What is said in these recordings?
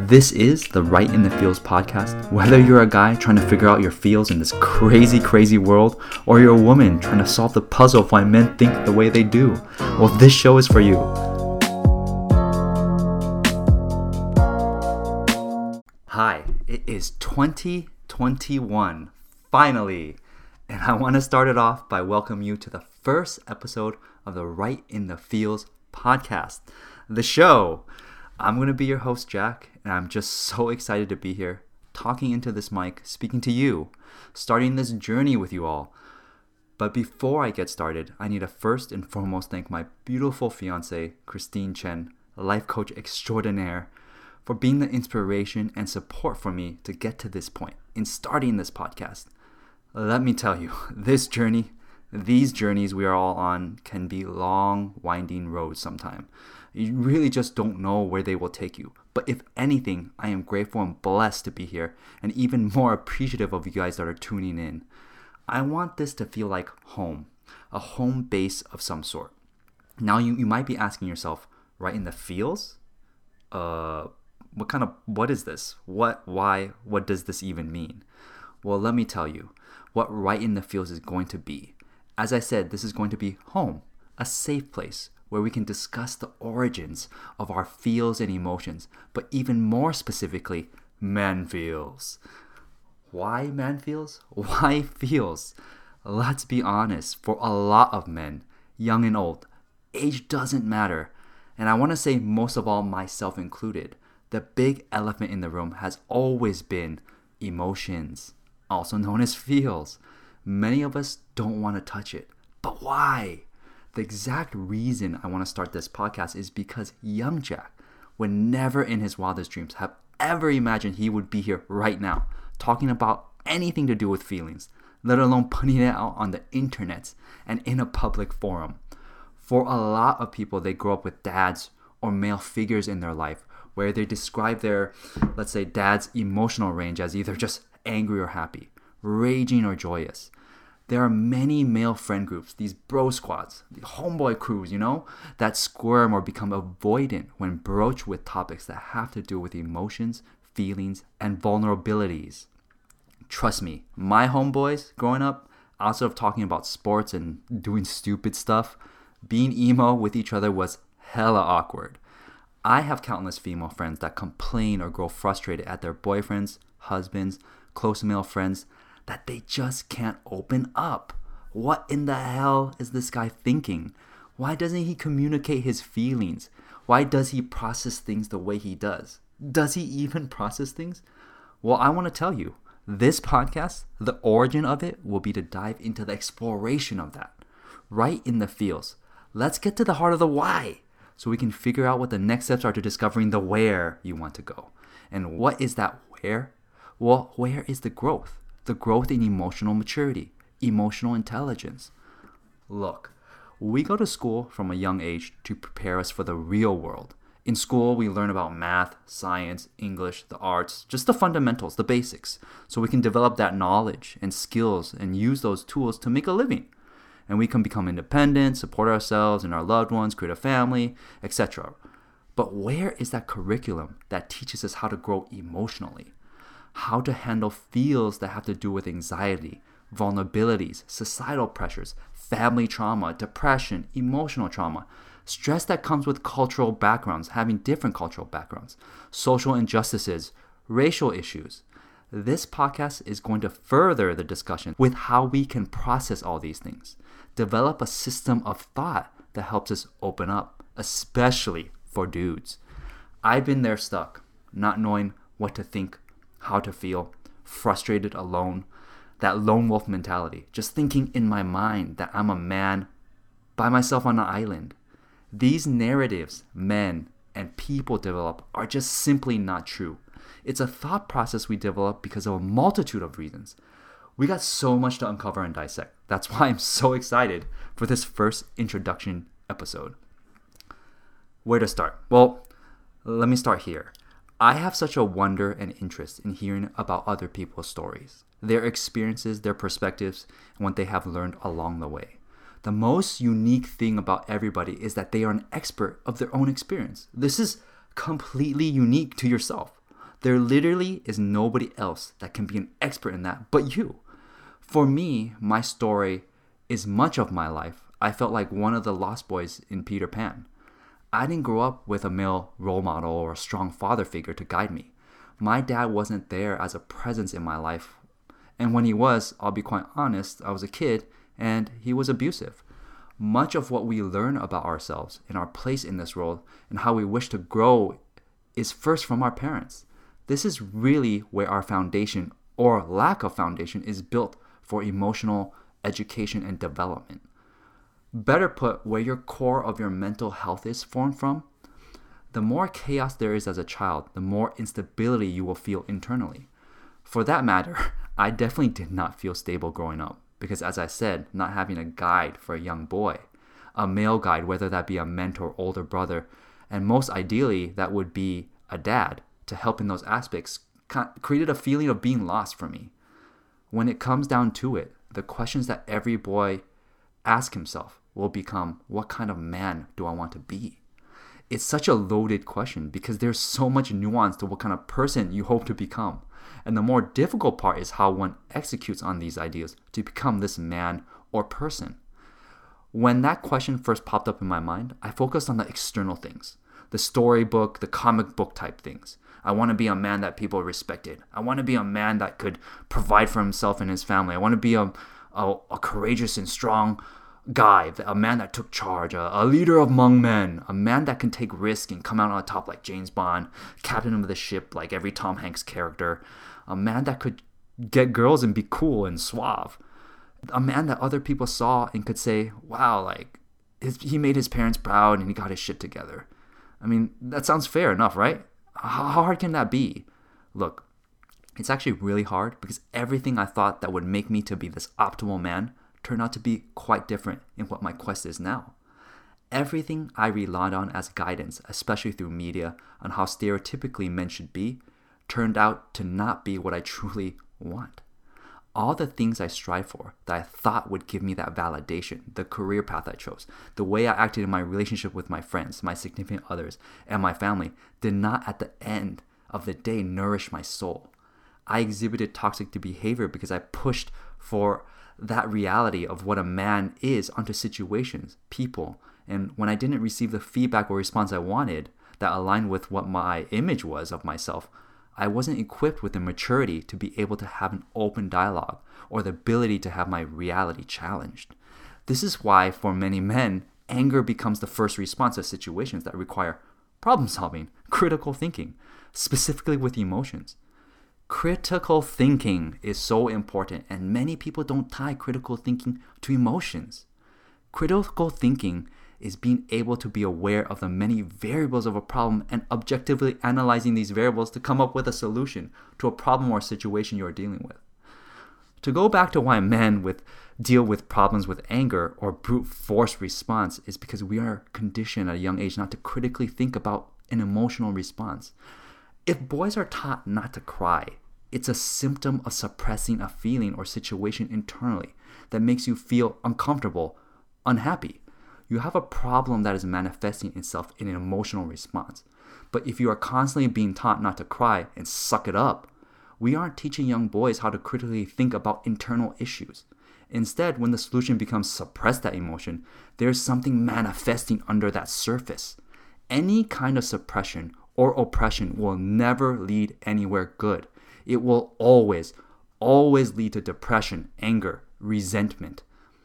This is the Right in the Feels podcast. Whether you're a guy trying to figure out your feels in this crazy world, or you're a woman trying to solve the puzzle of why men think the way they do, well, this show is for you. Hi, it is 2021, finally, and I want to start it off by welcoming you to the first episode of the Right in the Feels podcast, the show. I'm going to be your host, Jack, and I'm just so excited to be here, talking into this mic, speaking to you, starting this journey with you all. But before I get started, I need to first and foremost thank my beautiful fiancée, Christine Chen, life coach extraordinaire, for being the inspiration and support for me to get to this point in starting this podcast. Let me tell you, these journeys we are all on can be long, winding roads sometimes. You really just don't know where they will take you. But if anything, I am grateful and blessed to be here and even more appreciative of you guys that are tuning in. I want this to feel like home, a home base of some sort. Now you might be asking yourself, right in the feels? What is this? Why, what does this even mean? Well, let me tell you what right in the feels is going to be. As I said, this is going to be home, a safe place where we can discuss the origins of our feels and emotions, but even more specifically, man feels. Why man feels? Why feels? Let's be honest, for a lot of men, young and old, age doesn't matter. And I want to say most of all, myself included, the big elephant in the room has always been emotions, also known as feels. Many of us don't want to touch it. But why? The exact reason I want to start this podcast is because young Jack would never in his wildest dreams have ever imagined he would be here right now, talking about anything to do with feelings, let alone putting it out on the internet and in a public forum. For a lot of people, they grow up with dads or male figures in their life where they describe their, let's say, dad's emotional range as either just angry or happy, raging or joyous. There are many male friend groups, these bro squads, the homeboy crews, that squirm or become avoidant when broached with topics that have to do with emotions, feelings, and vulnerabilities. Trust me, my homeboys growing up, outside of talking about sports and doing stupid stuff, being emo with each other was hella awkward. I have countless female friends that complain or grow frustrated at their boyfriends, husbands, close male friends, that they just can't open up. What in the hell is this guy thinking? Why doesn't he communicate his feelings? Why does he process things the way he does? Does he even process things? Well, I want to tell you, this podcast, the origin of it will be to dive into the exploration of that. Right in the feels. Let's get to the heart of the why, so we can figure out what the next steps are to discovering the where you want to go. And what is that where? Well, where is the growth? The growth in emotional maturity, emotional intelligence. Look, we go to school from a young age to prepare us for the real world. In school, we learn about math, science, English, the arts, just the fundamentals, the basics, so we can develop that knowledge and skills and use those tools to make a living. And we can become independent, support ourselves and our loved ones, create a family, etc. But where is that curriculum that teaches us how to grow emotionally? How to handle feels that have to do with anxiety, vulnerabilities, societal pressures, family trauma, depression, emotional trauma, stress that comes with cultural backgrounds, having different cultural backgrounds, social injustices, racial issues. This podcast is going to further the discussion with how we can process all these things, develop a system of thought that helps us open up, especially for dudes. I've been there stuck, not knowing what to think, how to feel, frustrated, alone, that lone wolf mentality, just thinking in my mind that I'm a man by myself on an island. These narratives men and people develop are just simply not true. It's a thought process we develop because of a multitude of reasons. We got so much to uncover and dissect. That's why I'm so excited for this first introduction episode. Where to start? Well, let me start here. I have such a wonder and interest in hearing about other people's stories, their experiences, their perspectives, and what they have learned along the way. The most unique thing about everybody is that they are an expert of their own experience. This is completely unique to yourself. There literally is nobody else that can be an expert in that but you. For me, my story is much of my life. I felt like one of the lost boys in Peter Pan. I didn't grow up with a male role model or a strong father figure to guide me. My dad wasn't there as a presence in my life. And when he was, I'll be quite honest, I was a kid and he was abusive. Much of what we learn about ourselves and our place in this world and how we wish to grow is first from our parents. This is really where our foundation or lack of foundation is built for emotional education and development. Better put, where your core of your mental health is formed from, the more chaos there is as a child, the more instability you will feel internally. For that matter, I definitely did not feel stable growing up because, as I said, not having a guide for a young boy, a male guide, whether that be a mentor, older brother, and most ideally that would be a dad to help in those aspects, created a feeling of being lost for me. When it comes down to it, the questions that every boy asks himself will become, what kind of man do I want to be? It's such a loaded question because there's so much nuance to what kind of person you hope to become. And the more difficult part is how one executes on these ideas to become this man or person. When that question first popped up in my mind, I focused on the external things, the storybook, the comic book type things. I want to be a man that people respected. I want to be a man that could provide for himself and his family. I want to be a courageous and strong guy, a man that took charge, a leader among men, a man that can take risk and come out on top like James Bond, captain of the ship like every Tom Hanks character, a man that could get girls and be cool and suave, a man that other people saw and could say, wow, like he made his parents proud and he got his shit together. I mean, that sounds fair enough, right? How hard can that be? Look, it's actually really hard because everything I thought that would make me to be this optimal man turned out to be quite different in what my quest is now. Everything I relied on as guidance, especially through media, on how stereotypically men should be, turned out to not be what I truly want. All the things I strive for that I thought would give me that validation, the career path I chose, the way I acted in my relationship with my friends, my significant others, and my family, did not at the end of the day nourish my soul. I exhibited toxic behavior because I pushed for that reality of what a man is onto situations, people, and when I didn't receive the feedback or response I wanted that aligned with what my image was of myself, I wasn't equipped with the maturity to be able to have an open dialogue or the ability to have my reality challenged. This is why, for many men, anger becomes the first response to situations that require problem solving, critical thinking, specifically with emotions. Critical thinking is so important, and many people don't tie critical thinking to emotions. Critical thinking is being able to be aware of the many variables of a problem and objectively analyzing these variables to come up with a solution to a problem or situation you're dealing with. To go back to why men deal with problems with anger or brute force response is because we are conditioned at a young age not to critically think about an emotional response. If boys are taught not to cry, it's a symptom of suppressing a feeling or situation internally that makes you feel uncomfortable, unhappy. You have a problem that is manifesting itself in an emotional response. But if you are constantly being taught not to cry and suck it up, we aren't teaching young boys how to critically think about internal issues. Instead, when the solution becomes suppress that emotion, there's something manifesting under that surface. Any kind of suppression or oppression will never lead anywhere good. It will always lead to depression, anger, resentment.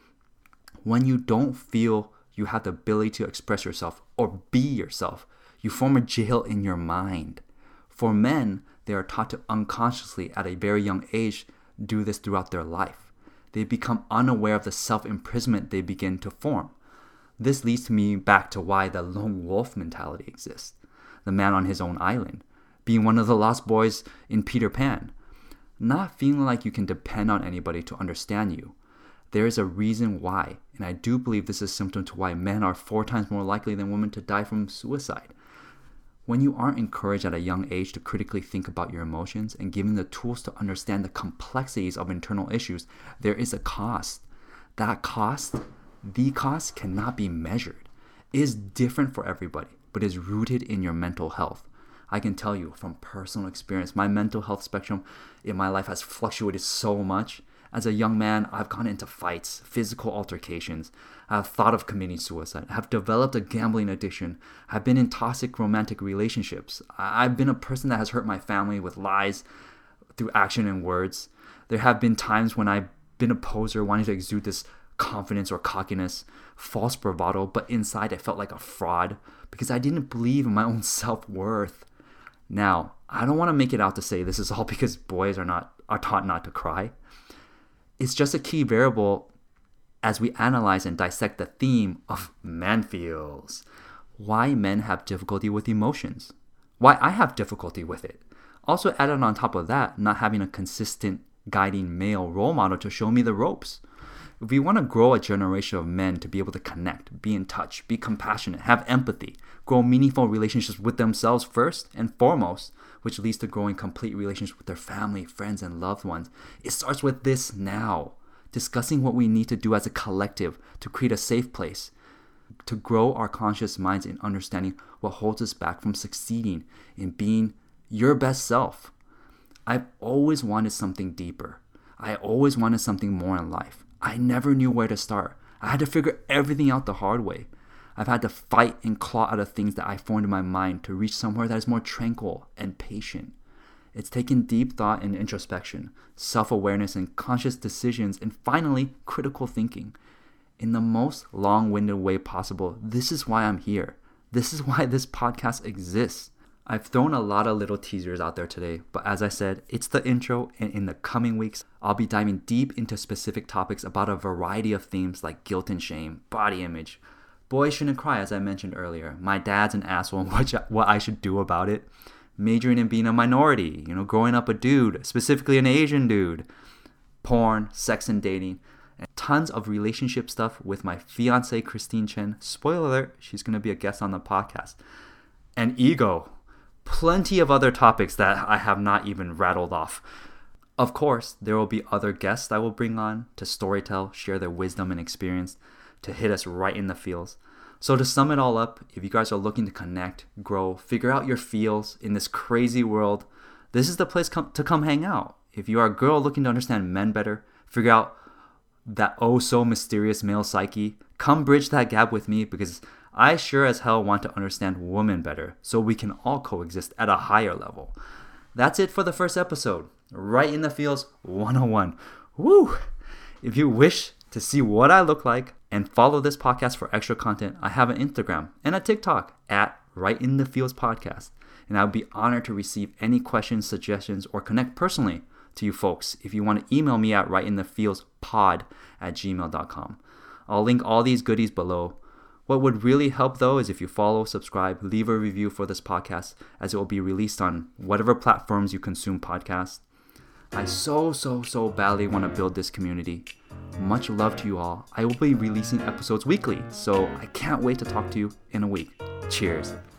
When you don't feel you have the ability to express yourself or be yourself, you form a jail in your mind. For men, they are taught to unconsciously at a very young age do this throughout their life. They become unaware of the self-imprisonment they begin to form. This leads me back to why the lone wolf mentality exists. The man on his own island, being one of the lost boys in Peter Pan, not feeling like you can depend on anybody to understand you. There is a reason why, and I do believe this is a symptom to why men are 4 times more likely than women to die from suicide. When you aren't encouraged at a young age to critically think about your emotions and given the tools to understand the complexities of internal issues, there is a cost. That cost, the cost, cannot be measured. It is different for everybody, but is rooted in your mental health. I can tell you from personal experience, my mental health spectrum in my life has fluctuated so much. As a young man, I've gone into fights, physical altercations. I've thought of committing suicide. I've developed a gambling addiction. I've been in toxic romantic relationships. I've been a person that has hurt my family with lies through action and words. There have been times when I've been a poser wanting to exude this confidence or cockiness, false bravado, but inside I felt like a fraud because I didn't believe in my own self-worth. Now, I don't want to make it out to say this is all because boys are taught not to cry. It's just a key variable as we analyze and dissect the theme of man feels. Why men have difficulty with emotions. Why I have difficulty with it. Also added on top of that, not having a consistent guiding male role model to show me the ropes. If we want to grow a generation of men to be able to connect, be in touch, be compassionate, have empathy, grow meaningful relationships with themselves first and foremost, which leads to growing complete relationships with their family, friends, and loved ones, it starts with this now. Discussing what we need to do as a collective to create a safe place, to grow our conscious minds in understanding what holds us back from succeeding in being your best self. I've always wanted something deeper. I always wanted something more in life. I never knew where to start. I had to figure everything out the hard way. I've had to fight and claw out of things that I formed in my mind to reach somewhere that is more tranquil and patient. It's taken deep thought and introspection, self-awareness and conscious decisions, and finally, critical thinking. In the most long-winded way possible, this is why I'm here. This is why this podcast exists. I've thrown a lot of little teasers out there today, but as I said, it's the intro, and in the coming weeks, I'll be diving deep into specific topics about a variety of themes like guilt and shame, body image. Boys shouldn't cry, as I mentioned earlier. My dad's an asshole and what I should do about it. Majoring in being a minority, growing up a dude, specifically an Asian dude. Porn, sex and dating, and tons of relationship stuff with my fiance, Christine Chen. Spoiler alert, she's going to be a guest on the podcast. And ego. Plenty of other topics that I have not even rattled off. Of course, there will be other guests I will bring on to storytell, share their wisdom and experience, to hit us right in the feels. So to sum it all up, if you guys are looking to connect, grow, figure out your feels in this crazy world, this is the place to come hang out. If you are a girl looking to understand men better, figure out that oh so mysterious male psyche, come bridge that gap with me because I sure as hell want to understand women better so we can all coexist at a higher level. That's it for the first episode. Right in the Feels 101. Woo! If you wish to see what I look like and follow this podcast for extra content, I have an Instagram and a TikTok at Right in the Feels Podcast. And I would be honored to receive any questions, suggestions, or connect personally to you folks if you want to email me at rightinthefeelspod@gmail.com. I'll link all these goodies below. What would really help though is if you follow, subscribe, leave a review for this podcast as it will be released on whatever platforms you consume podcasts. I so badly want to build this community. Much love to you all. I will be releasing episodes weekly, so I can't wait to talk to you in a week. Cheers.